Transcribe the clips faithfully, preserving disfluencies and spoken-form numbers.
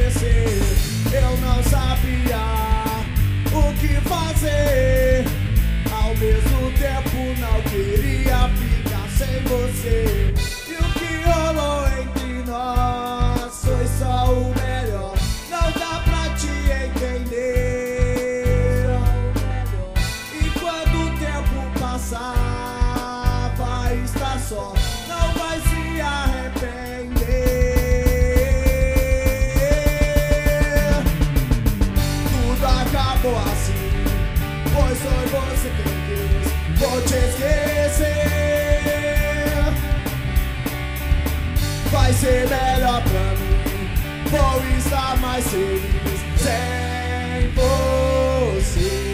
esquecer. Eu não sabia o que fazer, ao mesmo tempo não queria ficar sem você. E o que rolou entre nós foi só o melhor, não dá pra te entender. E quando o tempo passar, vai estar só, não vai se arrepender. Tudo acabou assim, pois foi você quem quis. Vou te esquecer, vai ser melhor pra mim. Vou estar mais feliz sem você.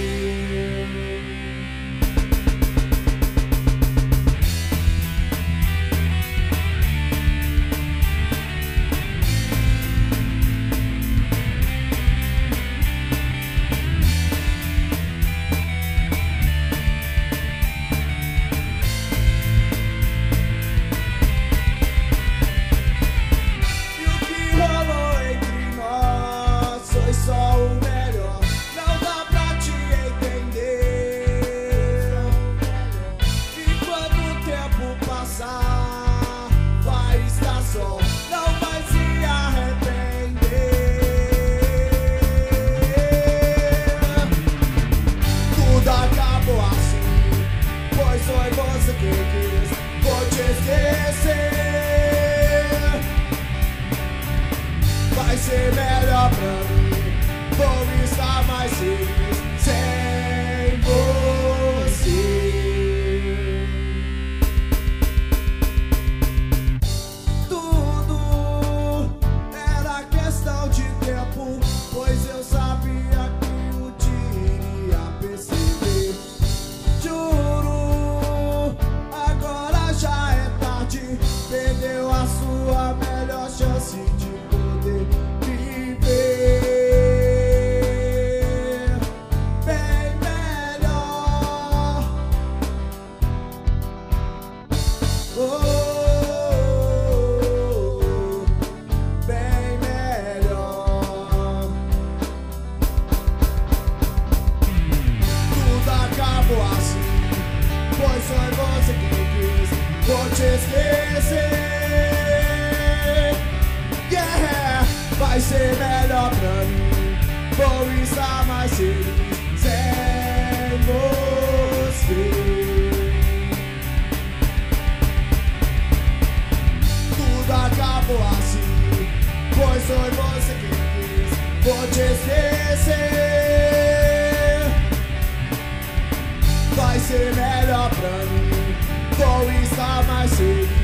Vou te esquecer, vai ser melhor pra mim. Vou estar mais feliz sem você. Tudo era questão de tempo, pois eu sabia que um dia iria perceber. Juro, já é tarde, perdeu a sua melhor chance de poder viver bem melhor. Oh, bem melhor. Tudo acabou assim, pois foi você quem quis. Vou te esquecer, yeah, vai ser melhor pra mim. Vou estar mais feliz sem você. Tudo acabou assim, pois foi você quem quis. Vou te esquecer, vai ser melhor pra mim. Vou estar mais feliz